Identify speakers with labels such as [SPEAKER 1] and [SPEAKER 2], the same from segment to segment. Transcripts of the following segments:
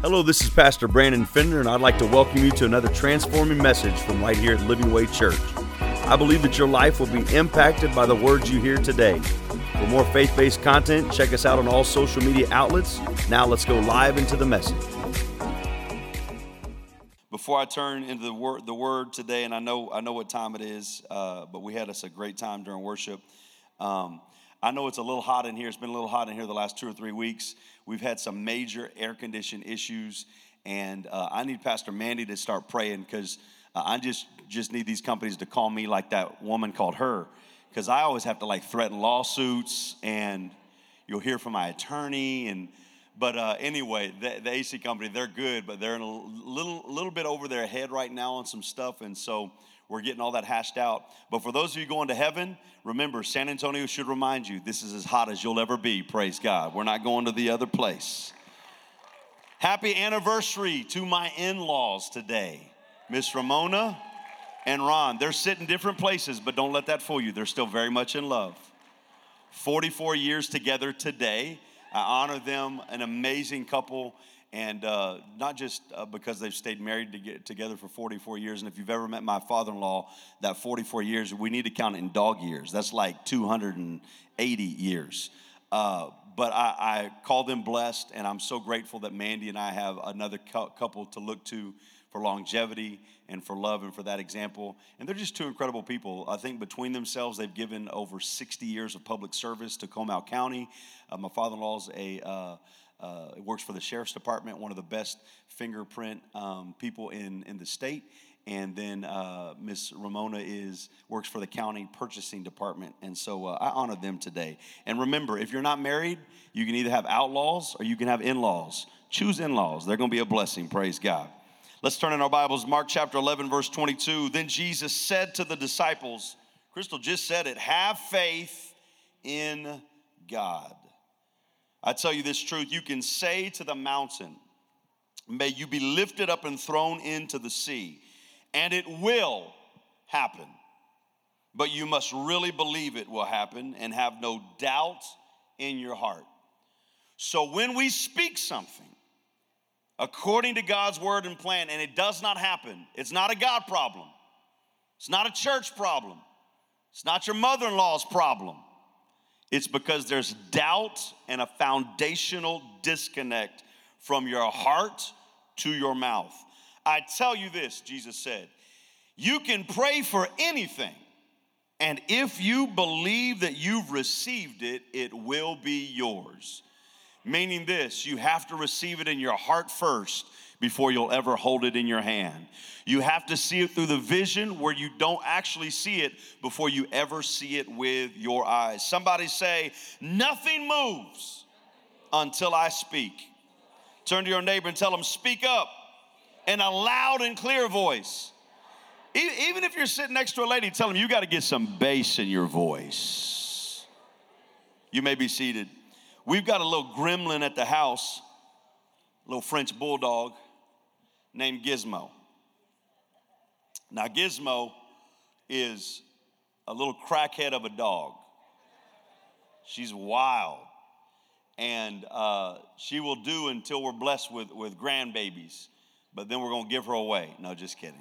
[SPEAKER 1] Hello, this is Pastor Brandon Fender, and I'd like to welcome you to another transforming message from right here at Living Way Church. I believe that your life will be impacted by the words you hear today. For more faith-based content, check us out on all social media outlets. Now let's go live into the message. Before I turn into the word today, and I know what time it is, but we had us a great time during worship. I know it's a little hot in here. It's been a little hot in here the last 2 or 3 weeks. We've had some major air condition issues, and I need Pastor Mandy to start praying because I just need these companies to call me like that woman called her, because I always have to threaten lawsuits, and you'll hear from my attorney. But anyway, the AC company, they're good, but they're in a little bit over their head right now on some stuff, and so we're getting all that hashed out. But for those of you going to heaven, remember, San Antonio should remind you, this is as hot as you'll ever be, praise God. We're not going to the other place. Happy anniversary to my in-laws today, Miss Ramona and Ron. They're sitting different places, but don't let that fool you. They're still very much in love. 44 years together today. I honor them, an amazing couple. And not just because they've stayed married together for 44 years. And if you've ever met my father-in-law, that 44 years, we need to count it in dog years. That's like 280 years. But I call them blessed, and I'm so grateful that Mandy and I have another couple to look to for longevity and for love and for that example. And they're just two incredible people. I think between themselves, they've given over 60 years of public service to Comal County. My father-in-law's works for the Sheriff's Department, one of the best fingerprint people in the state. And then Miss Ramona works for the county purchasing department. And so I honor them today. And remember, if you're not married, you can either have outlaws or you can have in-laws. Choose in-laws. They're going to be a blessing. Praise God. Let's turn in our Bibles. Mark chapter 11, verse 22. Then Jesus said to the disciples, Crystal just said it, have faith in God. I tell you this truth, you can say to the mountain, may you be lifted up and thrown into the sea, and it will happen. But you must really believe it will happen and have no doubt in your heart. So when we speak something according to God's word and plan, and it does not happen, it's not a God problem. It's not a church problem. It's not your mother-in-law's problem. It's because there's doubt and a foundational disconnect from your heart to your mouth. I tell you this, Jesus said, you can pray for anything, and if you believe that you've received it, it will be yours. Meaning this, you have to receive it in your heart first before you'll ever hold it in your hand. You have to see it through the vision where you don't actually see it before you ever see it with your eyes. Somebody say, nothing moves until I speak. Turn to your neighbor and tell them, speak up in a loud and clear voice. Even if you're sitting next to a lady, tell them you got to get some bass in your voice. You may be seated. We've got a little gremlin at the house, a little French bulldog named Gizmo. Now, Gizmo is a little crackhead of a dog. She's wild, and she will do until we're blessed with grandbabies, but then we're going to give her away. No, just kidding.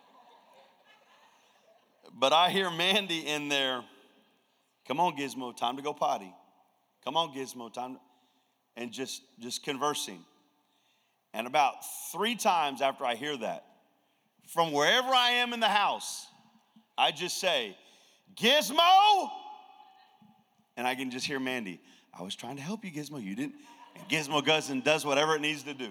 [SPEAKER 1] But I hear Mandy in there, come on, Gizmo, time to go potty. Come on, Gizmo, time. And just conversing. And about 3 times after I hear that, from wherever I am in the house, I just say, Gizmo! And I can just hear Mandy, I was trying to help you, Gizmo. You didn't. And Gizmo goes and does whatever it needs to do.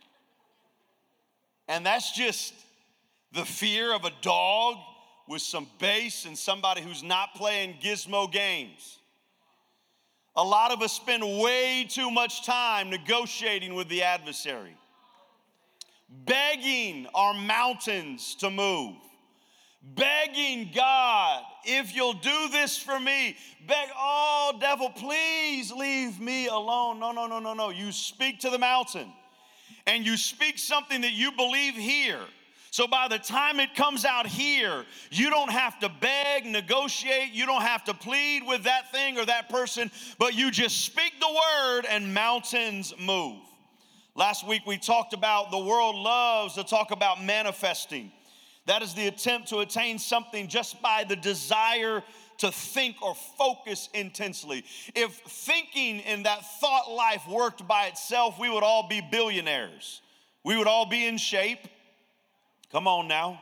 [SPEAKER 1] And that's just the fear of a dog with some bass and somebody who's not playing Gizmo games. A lot of us spend way too much time negotiating with the adversary, begging our mountains to move, begging God, if you'll do this for me, oh, devil, please leave me alone. No. You speak to the mountain, and you speak something that you believe here. So by the time it comes out here, you don't have to beg, negotiate, you don't have to plead with that thing or that person, but you just speak the word and mountains move. Last week we talked about the world loves to talk about manifesting. That is the attempt to attain something just by the desire to think or focus intensely. If thinking in that thought life worked by itself, we would all be billionaires. We would all be in shape. Come on now.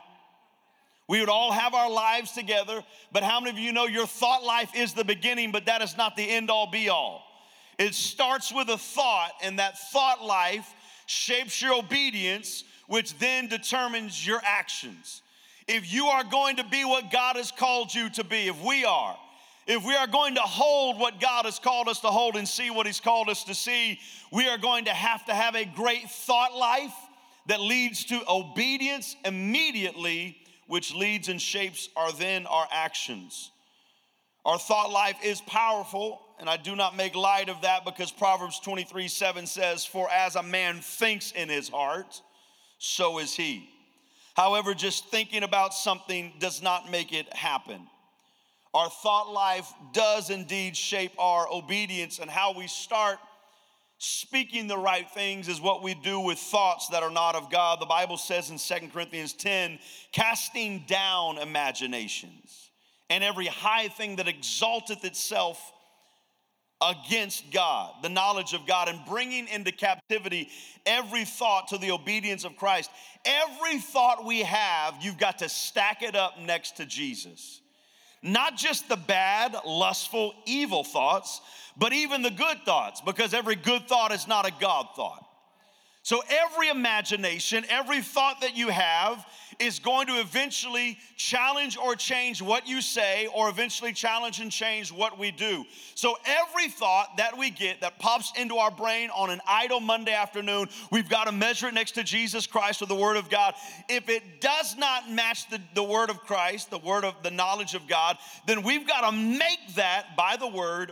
[SPEAKER 1] We would all have our lives together, but how many of you know your thought life is the beginning, but that is not the end all be all? It starts with a thought, and that thought life shapes your obedience, which then determines your actions. If you are going to be what God has called you to be, if we are going to hold what God has called us to hold and see what he's called us to see, we are going to have a great thought life that leads to obedience immediately, which leads and shapes our actions. Our thought life is powerful, and I do not make light of that because Proverbs 23:7 says, "For as a man thinks in his heart, so is he." However, just thinking about something does not make it happen. Our thought life does indeed shape our obedience, and how we start speaking the right things is what we do with thoughts that are not of God. The Bible says in 2 Corinthians 10, casting down imaginations and every high thing that exalteth itself against God, the knowledge of God, and bringing into captivity every thought to the obedience of Christ. Every thought we have, you've got to stack it up next to Jesus. Not just the bad, lustful, evil thoughts, but even the good thoughts, because every good thought is not a God thought. So every imagination, every thought that you have is going to eventually challenge or change what you say, or eventually challenge and change what we do. So every thought that we get that pops into our brain on an idle Monday afternoon, we've got to measure it next to Jesus Christ or the Word of God. If it does not match the Word of Christ, the Word of the knowledge of God, then we've got to make that by the Word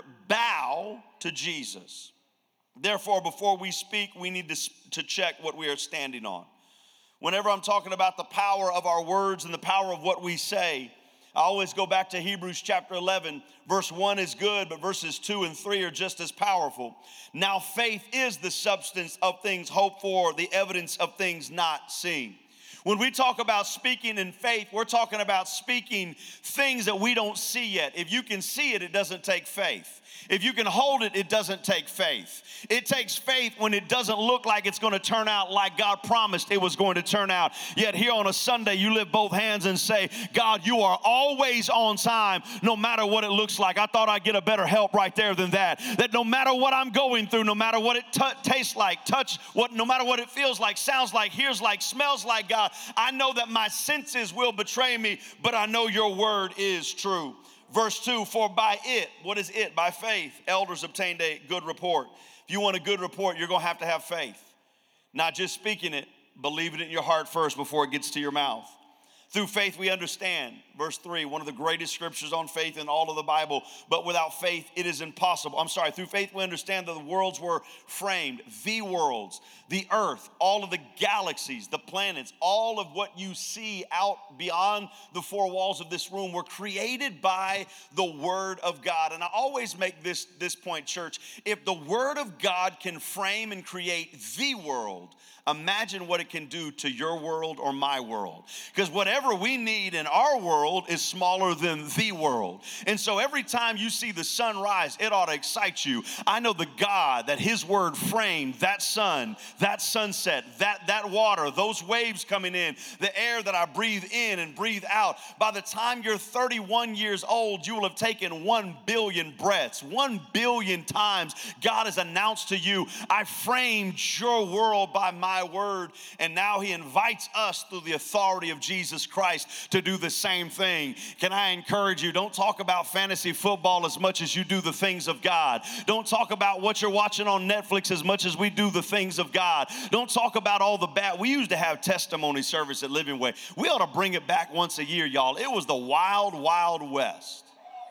[SPEAKER 1] bow to Jesus. Therefore, before we speak, we need to check what we are standing on. Whenever I'm talking about the power of our words and the power of what we say, I always go back to Hebrews chapter 11. Verse 1 is good, but verses 2 and 3 are just as powerful. Now faith is the substance of things hoped for, the evidence of things not seen. When we talk about speaking in faith, we're talking about speaking things that we don't see yet. If you can see it, it doesn't take faith. If you can hold it, it doesn't take faith. It takes faith when it doesn't look like it's going to turn out like God promised it was going to turn out. Yet here on a Sunday, you lift both hands and say, God, you are always on time, no matter what it looks like. I thought I'd get a better help right there than that. That no matter what I'm going through, no matter what it tastes like, no matter what it feels like, sounds like, hears like, smells like, God, I know that my senses will betray me, but I know your word is true. Verse 2, for by it, what is it? By faith, elders obtained a good report. If you want a good report, you're going to have faith. Not just speaking it, believe it in your heart first before it gets to your mouth. Through faith we understand. Verse 3, one of the greatest scriptures on faith in all of the Bible. But without faith it is impossible. Through faith we understand that the worlds were framed. The worlds, the earth, all of the galaxies, the planets, all of what you see out beyond the four walls of this room were created by the Word of God. And I always make this point, church. If the Word of God can frame and create the world, imagine what it can do to your world or my world. Because whatever we need in our world is smaller than the world. And so every time you see the sun rise, it ought to excite you. I know the God that his word framed that sun, that sunset, that water, those waves coming in, the air that I breathe in and breathe out. By the time you're 31 years old, you will have taken 1 billion breaths. 1 billion times God has announced to you, I framed your world by my word, and now he invites us through the authority of Jesus Christ to do the same thing. Can I encourage you, don't talk about fantasy football as much as you do the things of God. Don't talk about what you're watching on Netflix as much as we do the things of God. Don't talk about all the bad. We used to have testimony service at Living Way. We ought to bring it back once a year, y'all. It was the wild, wild west.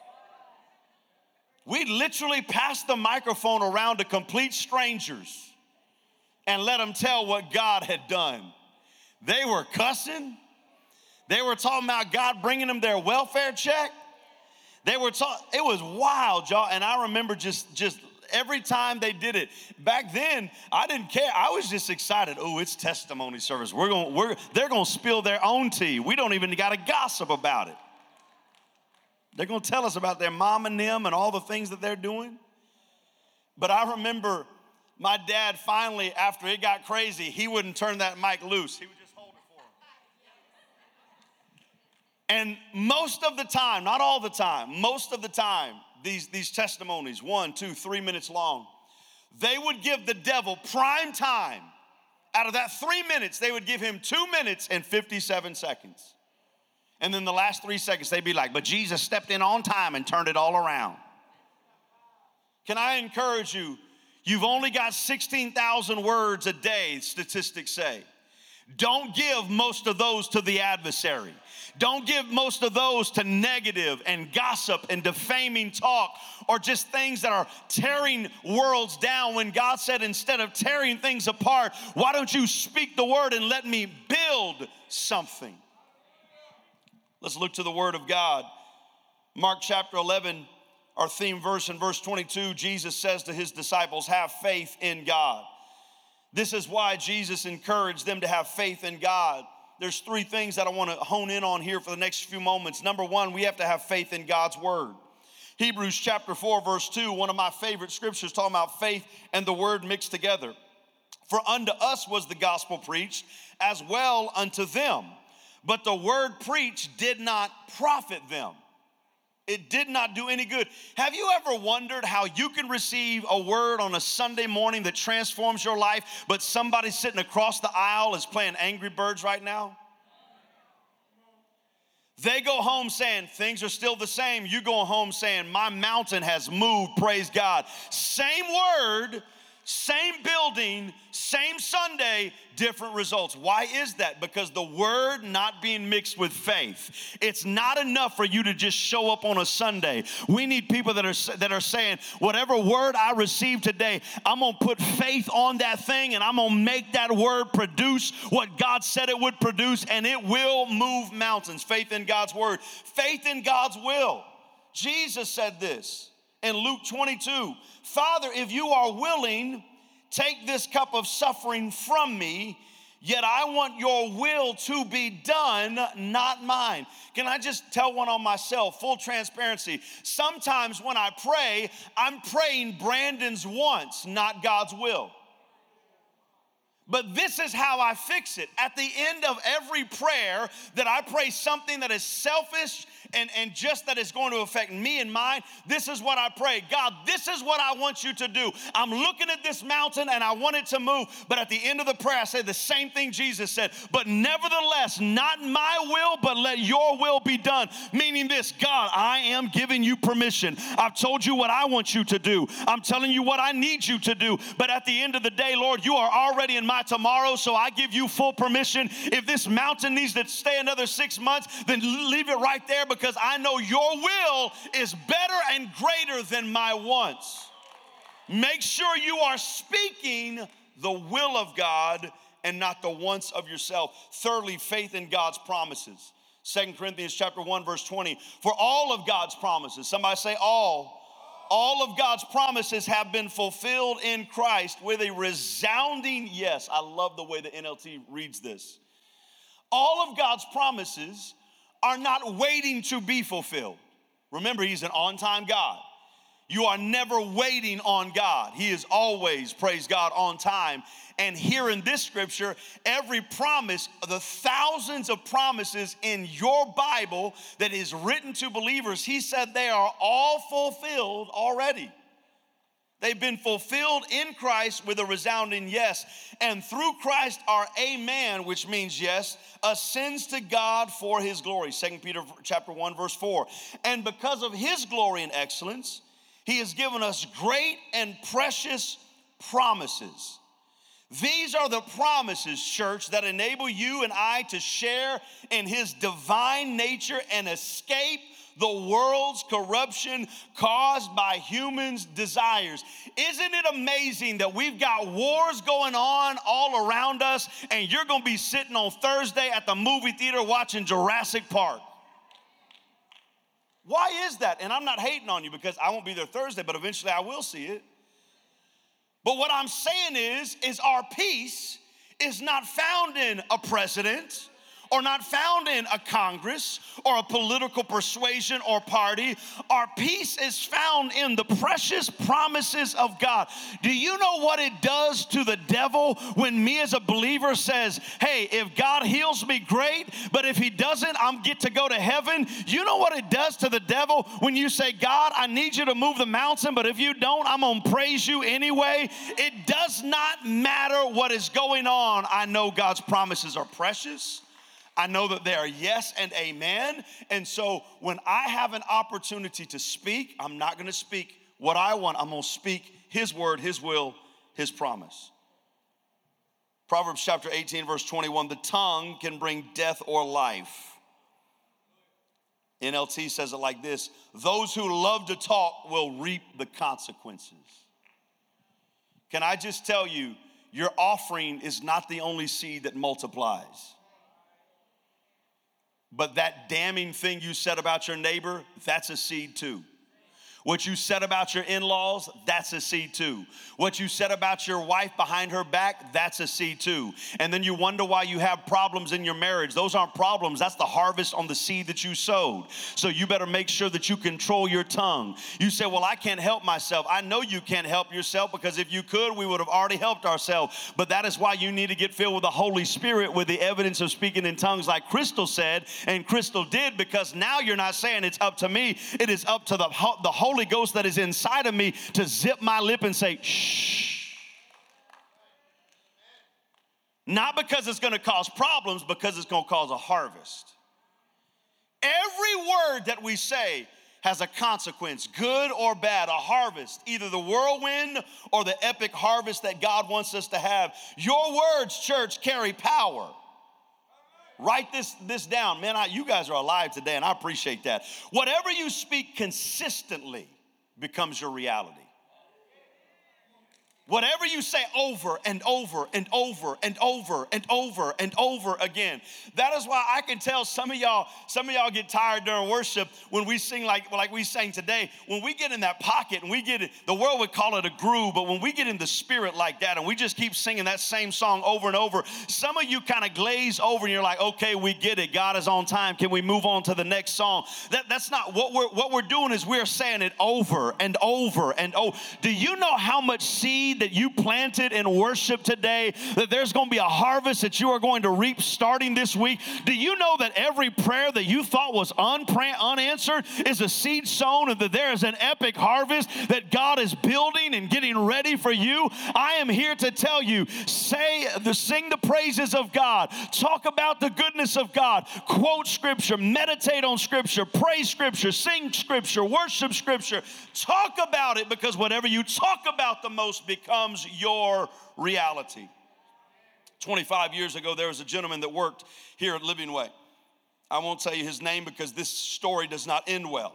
[SPEAKER 1] We literally passed the microphone around to complete strangers and let them tell what God had done. They were cussing. They were talking about God bringing them their welfare check. It was wild, y'all. And I remember just every time they did it. Back then, I didn't care. I was just excited. Oh, it's testimony service. They're going to spill their own tea. We don't even got to gossip about it. They're going to tell us about their mom and them and all the things that they're doing. But I remember my dad finally, after it got crazy, he wouldn't turn that mic loose. He would just hold it for him. And most of the time, not all the time, most of the time, these testimonies, 1, 2, 3 minutes long, they would give the devil prime time. Out of that 3 minutes, they would give him 2 minutes and 57 seconds. And then the last 3 seconds, they'd be like, but Jesus stepped in on time and turned it all around. Can I encourage you? You've only got 16,000 words a day, statistics say. Don't give most of those to the adversary. Don't give most of those to negative and gossip and defaming talk or just things that are tearing worlds down, when God said, instead of tearing things apart, why don't you speak the word and let me build something? Let's look to the word of God. Mark chapter 11, our theme verse in verse 22, Jesus says to his disciples, have faith in God. This is why Jesus encouraged them to have faith in God. There's 3 things that I want to hone in on here for the next few moments. Number 1, we have to have faith in God's word. Hebrews chapter 4, verse 2, one of my favorite scriptures, talking about faith and the word mixed together. For unto us was the gospel preached, as well unto them. But the word preached did not profit them. It did not do any good. Have you ever wondered how you can receive a word on a Sunday morning that transforms your life, but somebody sitting across the aisle is playing Angry Birds right now? They go home saying, things are still the same. You go home saying, my mountain has moved, praise God. Same word, same building, same Sunday, different results. Why is that? Because the word not being mixed with faith. It's not enough for you to just show up on a Sunday. We need people that are saying, whatever word I receive today, I'm going to put faith on that thing, and I'm going to make that word produce what God said it would produce, and it will move mountains. Faith in God's word. Faith in God's will. Jesus said this in Luke 22, Father, if you are willing, take this cup of suffering from me, yet I want your will to be done, not mine. Can I just tell one on myself, full transparency? Sometimes when I pray, I'm praying Brandon's wants, not God's will. But this is how I fix it. At the end of every prayer, that I pray something that is selfish and just that is going to affect me and mine, this is what I pray. God, this is what I want you to do. I'm looking at this mountain and I want it to move. But at the end of the prayer, I say the same thing Jesus said. But nevertheless, not my will, but let your will be done. Meaning this, God, I am giving you permission. I've told you what I want you to do. I'm telling you what I need you to do. But at the end of the day, Lord, you are already in my tomorrow, so I give you full permission. If this mountain needs to stay another 6 months, then leave it right there, because I know your will is better and greater than my wants. Make sure you are speaking the will of God and not the wants of yourself. Thirdly, faith in God's promises. 2 Corinthians chapter 1, verse 20. For all of God's promises, somebody say all of God's promises have been fulfilled in Christ with a resounding yes. I love the way the NLT reads this. All of God's promises are not waiting to be fulfilled. Remember, he's an on-time God. You are never waiting on God. He is always, praise God, on time. And here in this scripture, every promise, the thousands of promises in your Bible that is written to believers, he said they are all fulfilled already. They've been fulfilled in Christ with a resounding yes. And through Christ our amen, which means yes, ascends to God for his glory. 2 Peter chapter 1, verse 4. And because of his glory and excellence, he has given us great and precious promises. These are the promises, church, that enable you and I to share in his divine nature and escape the world's corruption caused by humans' desires. Isn't it amazing that we've got wars going on all around us, and you're going to be sitting on Thursday at the movie theater watching Jurassic Park? Why is that? And I'm not hating on you, because I won't be there Thursday, but eventually I will see it. But what I'm saying is our peace is not found in a president, or not found in a Congress or a political persuasion or party. Our peace is found in the precious promises of God. Do you know what it does to the devil when me as a believer says, hey, if God heals me, great, but if he doesn't, I'm get to go to heaven? You know what it does to the devil when you say, God, I need you to move the mountain, but if you don't, I'm gonna praise you anyway? It does not matter what is going on. I know God's promises are precious. I know that they are yes and amen. And so when I have an opportunity to speak, I'm not going to speak what I want. I'm going to speak his word, his will, his promise. Proverbs chapter 18, verse 21, the tongue can bring death or life. NLT says it like this: those who love to talk will reap the consequences. Can I just tell you, your offering is not the only seed that multiplies. But that damning thing you said about your neighbor, that's a seed too. What you said about your in-laws, that's a seed too. What you said about your wife behind her back, that's a seed too. And then you wonder why you have problems in your marriage. Those aren't problems. That's the harvest on the seed that you sowed. So you better make sure that you control your tongue. You say, well, I can't help myself. I know you can't help yourself, because if you could, we would have already helped ourselves. But that is why you need to get filled with the Holy Spirit with the evidence of speaking in tongues, like Crystal said, and Crystal did, because now you're not saying it's up to me. It is up to the Holy Ghost that is inside of me to zip my lip and say, shh. Not because it's going to cause problems, because it's going to cause a harvest. Every word that we say has a consequence, good or bad, a harvest, either the whirlwind or the epic harvest that God wants us to have. Your words, church, carry power. Write this down. Man, you guys are alive today, and I appreciate that. Whatever you speak consistently becomes your reality. Whatever you say over and over and over and over and over and over again. That is why I can tell some of y'all get tired during worship when we sing like we sang today. When we get in that pocket and we get it, the world would call it a groove, but when we get in the spirit like that and we just keep singing that same song over and over, some of you kind of glaze over and you're like, okay, we get it. God is on time. Can we move on to the next song? That's not what we're doing. Is we're saying it over and over and over. Do you know how much seed that you planted in worship today, that there's going to be a harvest that you are going to reap starting this week? Do you know that every prayer that you thought was unanswered is a seed sown, and that there is an epic harvest that God is building and getting ready for you? I am here to tell you, sing the praises of God, talk about the goodness of God, quote scripture, meditate on scripture, pray scripture, sing scripture, worship scripture, talk about it, because whatever you talk about the most becomes your reality. 25 years ago, there was a gentleman that worked here at Living Way. I won't tell you his name because this story does not end well.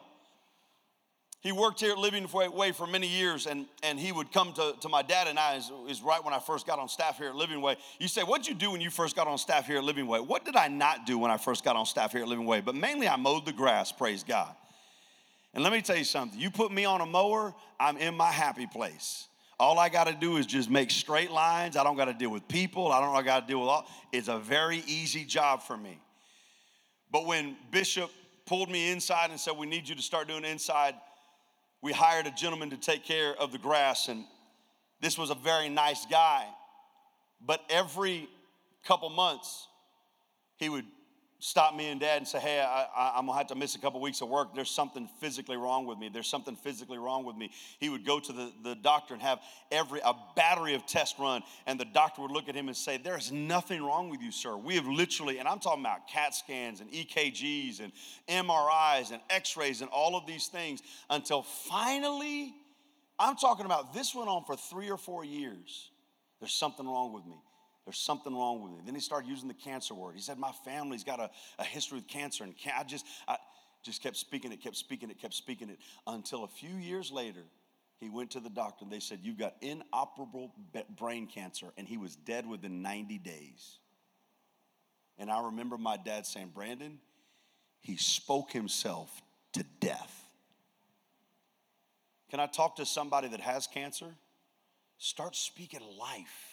[SPEAKER 1] He worked here at Living Way for many years, and he would come to my dad and I, is right when I first got on staff here at Living Way. You say, what'd you do when you first got on staff here at Living Way? What did I not do when I first got on staff here at Living Way? But mainly I mowed the grass, praise God. And let me tell you something. You put me on a mower, I'm in my happy place. All I got to do is just make straight lines. I don't got to deal with people. I don't got to deal with all. It's a very easy job for me. But when Bishop pulled me inside and said, we need you to start doing inside, we hired a gentleman to take care of the grass. And this was a very nice guy. But every couple months, he would stop me and Dad and say, hey, I'm going to have to miss a couple weeks of work. There's something physically wrong with me. There's something physically wrong with me. He would go to the doctor and have a battery of tests run, and the doctor would look at him and say, there's nothing wrong with you, sir. We have literally, and I'm talking about CAT scans and EKGs and MRIs and x-rays and all of these things, until finally, I'm talking about this went on for 3 or 4 years. There's something wrong with me. There's something wrong with me. Then he started using the cancer word. He said, my family's got a history with cancer. And I just kept speaking it, until a few years later, he went to the doctor and they said, you've got inoperable brain cancer. And he was dead within 90 days. And I remember my dad saying, Brandon, he spoke himself to death. Can I talk to somebody that has cancer? Start speaking life.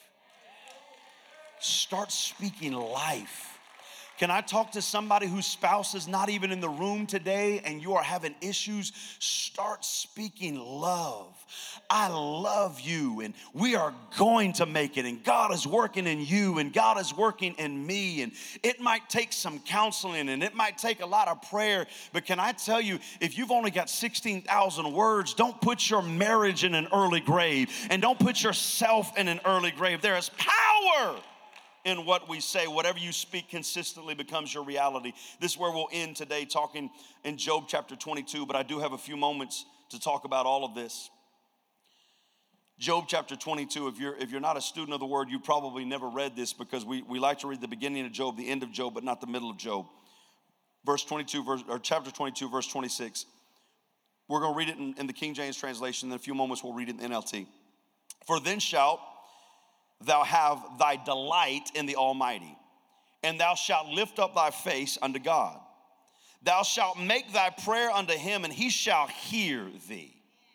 [SPEAKER 1] Start speaking life. Can I talk to somebody whose spouse is not even in the room today and you are having issues? Start speaking love. I love you and we are going to make it, and God is working in you and God is working in me, and it might take some counseling and it might take a lot of prayer, but can I tell you, if you've only got 16,000 words, don't put your marriage in an early grave and don't put yourself in an early grave. There is power in what we say. Whatever you speak consistently becomes your reality. This is where we'll end today, talking in Job chapter 22, but I do have a few moments to talk about all of this. Job chapter 22, if you're not a student of the word, you probably never read this, because we like to read the beginning of Job, the end of Job, but not the middle of Job. Chapter 22, verse 26. We're going to read it in the King James translation. In a few moments, we'll read it in NLT. For then shalt thou have thy delight in the Almighty, and thou shalt lift up thy face unto God. Thou shalt make thy prayer unto him, and he shall hear thee.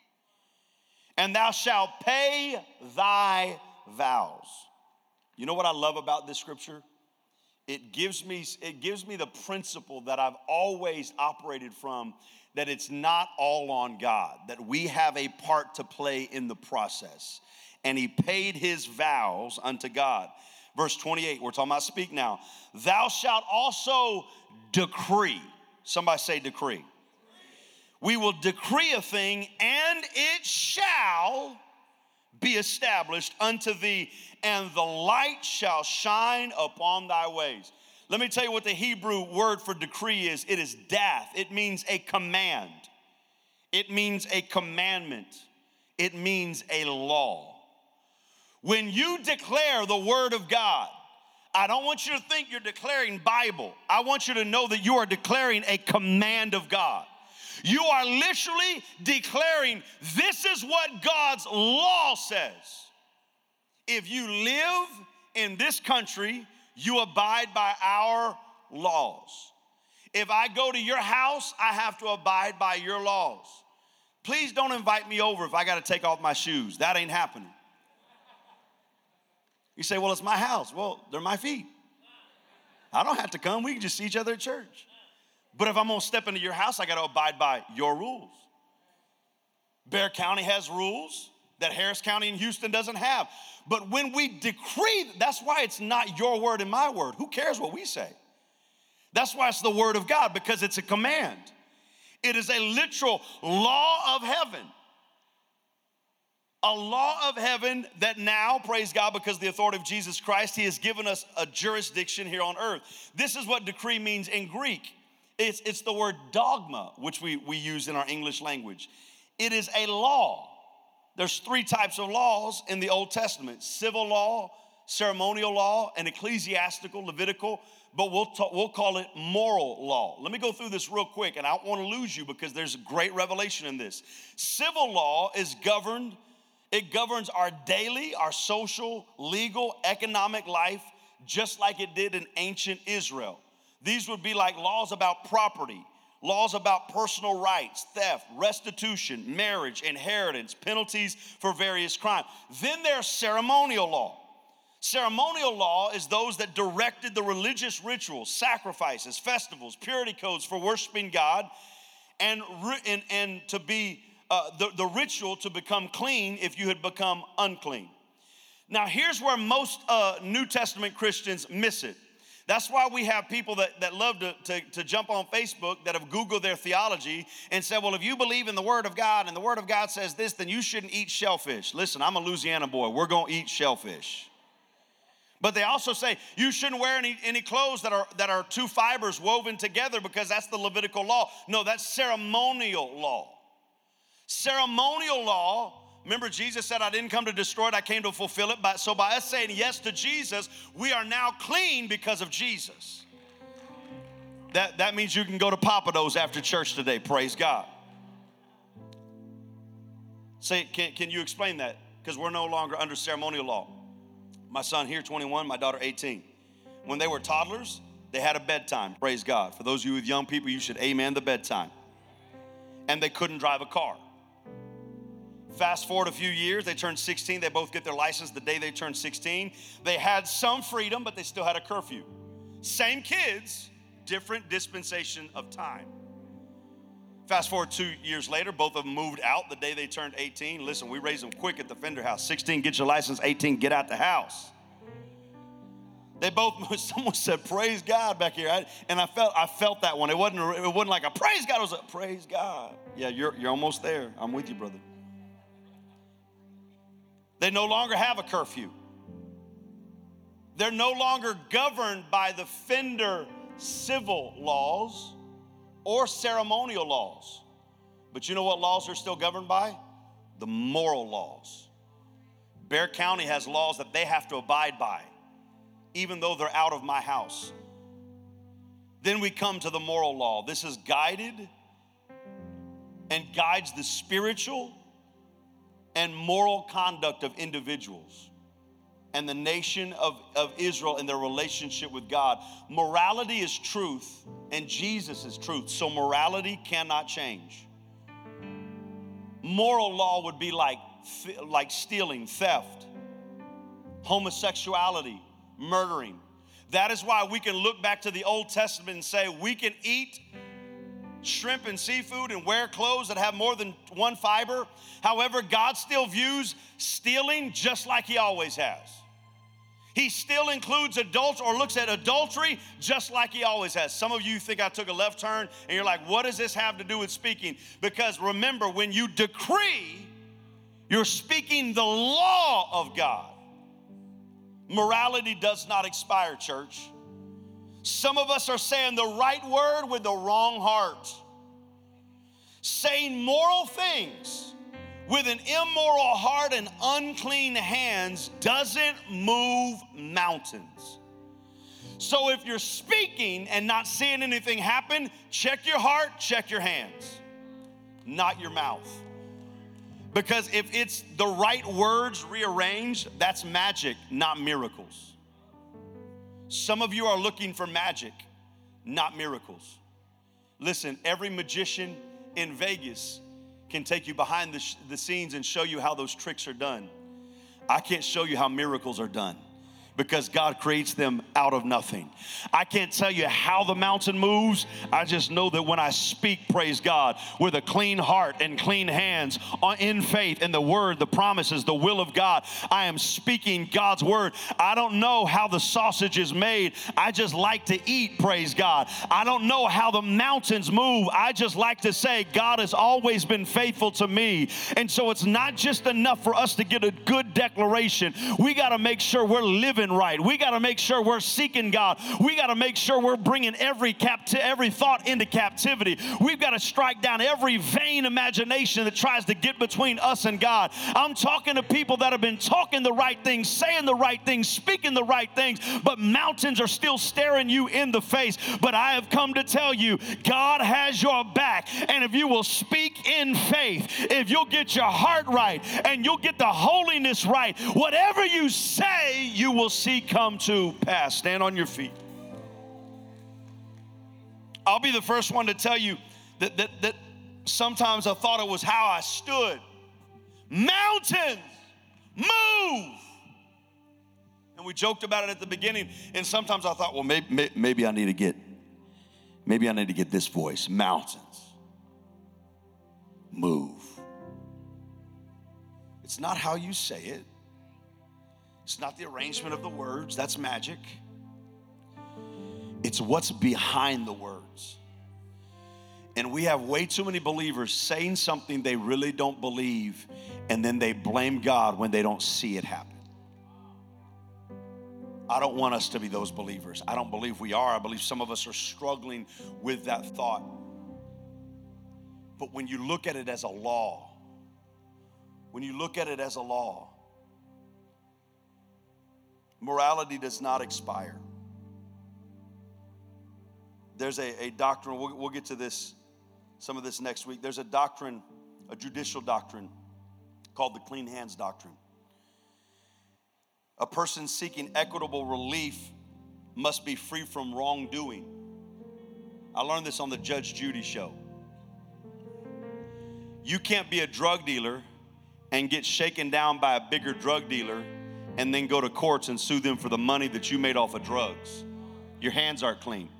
[SPEAKER 1] And thou shalt pay thy vows. You know what I love about this scripture? It gives me the principle that I've always operated from, that it's not all on God, that we have a part to play in the process. And he paid his vows unto God. Verse 28, we're talking about speak now. Thou shalt also decree. Somebody say decree. We will decree a thing, and it shall be established unto thee, and the light shall shine upon thy ways. Let me tell you what the Hebrew word for decree is. It is dath. It means a command. It means a commandment. It means a law. When you declare the word of God, I don't want you to think you're declaring Bible. I want you to know that you are declaring a command of God. You are literally declaring, this is what God's law says. If you live in this country, you abide by our laws. If I go to your house, I have to abide by your laws. Please don't invite me over if I got to take off my shoes. That ain't happening. You say, well, it's my house. Well, they're my feet. I don't have to come. We can just see each other at church. But if I'm going to step into your house, I got to abide by your rules. Bexar County has rules that Harris County and Houston doesn't have. But when we decree, that's why it's not your word and my word. Who cares what we say? That's why it's the word of God, because it's a command. It is a literal law of heaven. A law of heaven that now, praise God, because of the authority of Jesus Christ, he has given us a jurisdiction here on earth. This is what decree means in Greek. It's the word dogma, which we use in our English language. It is a law. There's three types of laws in the Old Testament: civil law, ceremonial law, and ecclesiastical, Levitical, but we'll call it moral law. Let me go through this real quick, and I don't want to lose you because there's great revelation in this. Civil law it governs our daily, our social, legal, economic life, just like it did in ancient Israel. These would be like laws about property, laws about personal rights, theft, restitution, marriage, inheritance, penalties for various crimes. Then there's ceremonial law. Ceremonial law is those that directed the religious rituals, sacrifices, festivals, purity codes for worshiping God, and to be the ritual to become clean if you had become unclean. Now here's where most New Testament Christians miss it. That's why we have people that love to jump on Facebook that have Googled their theology and said, well, if you believe in the Word of God and the Word of God says this, then you shouldn't eat shellfish. Listen, I'm a Louisiana boy. We're going to eat shellfish. But they also say you shouldn't wear any clothes that are two fibers woven together because that's the Levitical law. No, that's ceremonial law. Ceremonial law, remember Jesus said, I didn't come to destroy it, I came to fulfill it. So by us saying yes to Jesus, we are now clean because of Jesus. That means you can go to Pappadeaux's after church today, praise God. Say, can you explain that? Because we're no longer under ceremonial law. My son here, 21, my daughter, 18. When they were toddlers, they had a bedtime, praise God. For those of you with young people, you should amen the bedtime. And they couldn't drive a car. Fast forward a few years, they turn 16. They both get their license the day they turn 16. They had some freedom, but they still had a curfew. Same kids, different dispensation of time. Fast forward 2 years later, both of them moved out the day they turned 18. Listen, we raised them quick at the Fender house. 16, get your license. 18, get out the house. They both, someone said, praise God back here. And I felt that one. It wasn't like a praise God. It was a praise God. Yeah, you're almost there. I'm with you, brother. They no longer have a curfew. They're no longer governed by the Fender civil laws or ceremonial laws. But you know what laws they're still governed by? The moral laws. Bexar County has laws that they have to abide by, even though they're out of my house. Then we come to the moral law. This is guided and guides the spiritual and moral conduct of individuals and the nation of Israel and their relationship with God. Morality is truth, and Jesus is truth, so morality cannot change. Moral law would be like stealing, theft, homosexuality, murdering. That is why we can look back to the Old Testament and say we can eat shrimp and seafood and wear clothes that have more than one fiber. However, God still views stealing just like he always has. He still includes adultery or looks at adultery just like he always has. Some of you think I took a left turn and you're like, what does this have to do with speaking? Because remember, when you decree, you're speaking the law of God. Morality does not expire, church. Some of us are saying the right word with the wrong heart. Saying moral things with an immoral heart and unclean hands doesn't move mountains. So if you're speaking and not seeing anything happen, check your heart, check your hands, not your mouth. Because if it's the right words rearranged, that's magic, not miracles. Some of you are looking for magic, not miracles. Listen, every magician in Vegas can take you behind the scenes and show you how those tricks are done. I can't show you how miracles are done, because God creates them out of nothing. I can't tell you how the mountain moves. I just know that when I speak, praise God, with a clean heart and clean hands in faith in the word, the promises, the will of God, I am speaking God's word. I don't know how the sausage is made. I just like to eat, praise God. I don't know how the mountains move. I just like to say God has always been faithful to me. And so it's not just enough for us to get a good declaration. We got to make sure we're living right. We got to make sure we're seeking God. We got to make sure we're bringing every thought into captivity. We've got to strike down every vain imagination that tries to get between us and God. I'm talking to people that have been talking the right things, saying the right things, speaking the right things, but mountains are still staring you in the face. But I have come to tell you, God has your back. And if you will speak in faith, if you'll get your heart right and you'll get the holiness right, whatever you say, you will see come to pass. Stand on your feet. I'll be the first one to tell you that sometimes I thought it was how I stood. Mountains, move. And we joked about it at the beginning. And sometimes I thought, well, maybe I need to get this voice. Mountains, move. It's not how you say it. It's not the arrangement of the words. That's magic. It's what's behind the words. And we have way too many believers saying something they really don't believe, and then they blame God when they don't see it happen. I don't want us to be those believers. I don't believe we are. I believe some of us are struggling with that thought. But when you look at it as a law, morality does not expire. There's a doctrine, we'll get to some of this next week. There's a doctrine, a judicial doctrine called the clean hands doctrine. A person seeking equitable relief must be free from wrongdoing. I learned this on the Judge Judy show. You can't be a drug dealer and get shaken down by a bigger drug dealer and then go to courts and sue them for the money that you made off of drugs. Your hands aren't clean.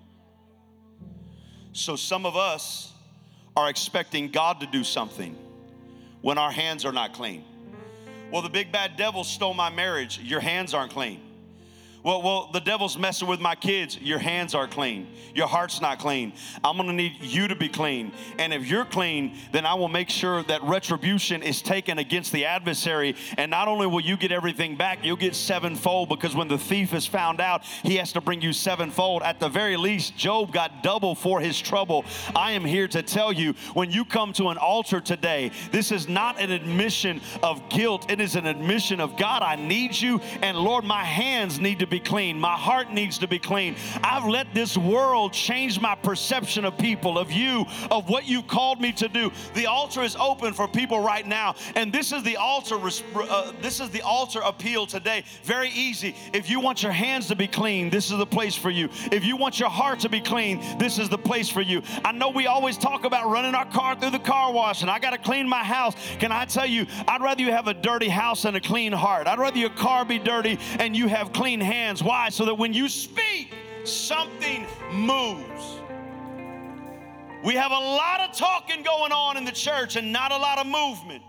[SPEAKER 1] So some of us are expecting God to do something when our hands are not clean. Well, the big bad devil stole my marriage. Your hands aren't clean. Well, the devil's messing with my kids. Your hands are clean. Your heart's not clean. I'm going to need you to be clean. And if you're clean, then I will make sure that retribution is taken against the adversary. And not only will you get everything back, you'll get sevenfold, because when the thief is found out, he has to bring you sevenfold. At the very least, Job got double for his trouble. I am here to tell you, when you come to an altar today, this is not an admission of guilt. It is an admission of, God, I need you. And Lord, my hands need to be clean. My heart needs to be clean. I've let this world change my perception of people, of you, of what you've called me to do. The altar is open for people right now, and this is the altar. This is the altar appeal today. Very easy. If you want your hands to be clean, this is the place for you. If you want your heart to be clean, this is the place for you. I know we always talk about running our car through the car wash, and I got to clean my house. Can I tell you, I'd rather you have a dirty house and a clean heart. I'd rather your car be dirty and you have clean hands. Why? So that when you speak, something moves. We have a lot of talking going on in the church and not a lot of movement.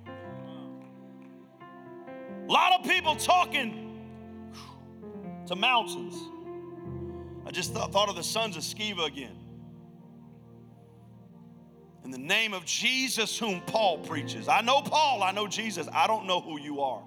[SPEAKER 1] A lot of people talking to mountains. I just thought of the sons of Sceva again. In the name of Jesus, whom Paul preaches. I know Paul, I know Jesus. I don't know who you are.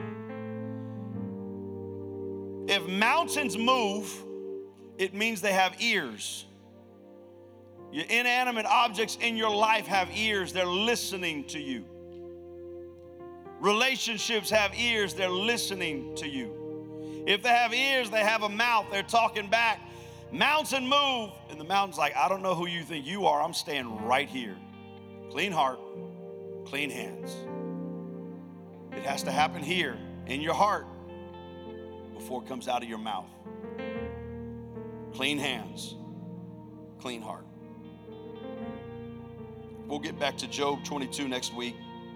[SPEAKER 1] If mountains move, it means they have ears. Your inanimate objects in your life have ears. They're listening to you. Relationships have ears. They're listening to you. If they have ears, they have a mouth. They're talking back. Mountain move. And the mountain's like, I don't know who you think you are. I'm staying right here. Clean heart, clean hands. It has to happen here in your heart before it comes out of your mouth. Clean hands, clean heart. We'll get back to Job 22 next week.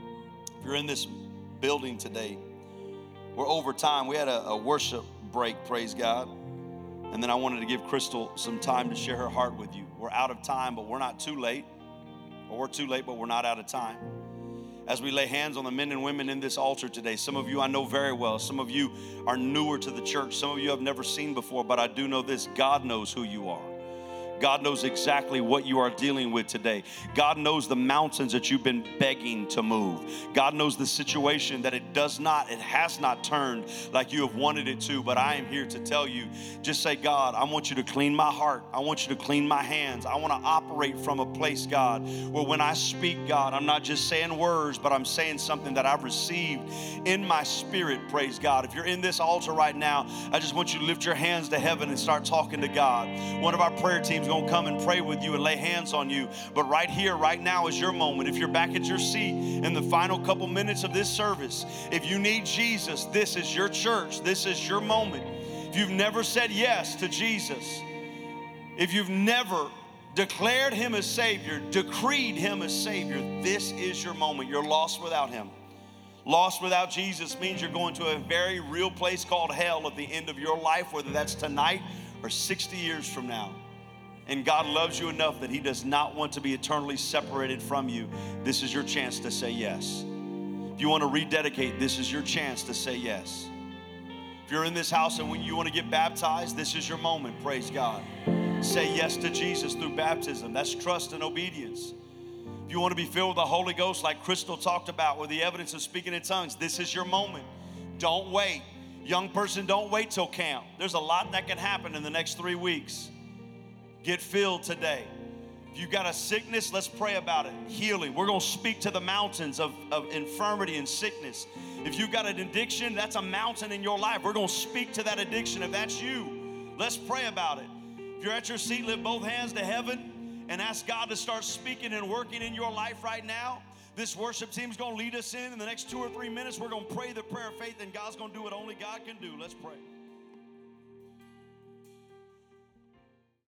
[SPEAKER 1] If you're in this building today, we're over time. We had a worship break, praise God. And then I wanted to give Crystal some time to share her heart with you. We're out of time, but we're not too late. Or we're too late, but we're not out of time. As we lay hands on the men and women in this altar today, some of you I know very well. Some of you are newer to the church. Some of you I've never seen before, but I do know this: God knows who you are. God knows exactly what you are dealing with today. God knows the mountains that you've been begging to move. God knows the situation that it has not turned like you have wanted it to. But I am here to tell you, just say, God, I want you to clean my heart. I want you to clean my hands. I want to operate from a place, God, where when I speak, God, I'm not just saying words, but I'm saying something that I've received in my spirit, praise God. If you're in this altar right now, I just want you to lift your hands to heaven and start talking to God. One of our prayer teams going to come and pray with you and lay hands on you. But right here, right now is your moment. If you're back at your seat in the final couple minutes of this service, if you need Jesus, this is your church. This is your moment. If you've never said yes to Jesus, if you've never declared him as Savior, decreed him as Savior, this is your moment. You're lost without him. Lost without Jesus means you're going to a very real place called hell at the end of your life, whether that's tonight or 60 years from now. And God loves you enough that he does not want to be eternally separated from you. This is your chance to say yes. If you want to rededicate, this is your chance to say yes. If you're in this house and when you want to get baptized, this is your moment, praise God. Say yes to Jesus through baptism. That's trust and obedience. If you want to be filled with the Holy Ghost like Crystal talked about, with the evidence of speaking in tongues, this is your moment. Don't wait. Young person, don't wait till camp. There's a lot that can happen in the next 3 weeks. Get filled today. If you've got a sickness, let's pray about it. Healing. We're going to speak to the mountains of infirmity and sickness. If you've got an addiction, that's a mountain in your life. We're going to speak to that addiction. If that's you, let's pray about it. If you're at your seat, lift both hands to heaven and ask God to start speaking and working in your life right now. This worship team is going to lead us in the next 2 or 3 minutes. We're going to pray the prayer of faith, and God's going to do what only God can do. Let's pray.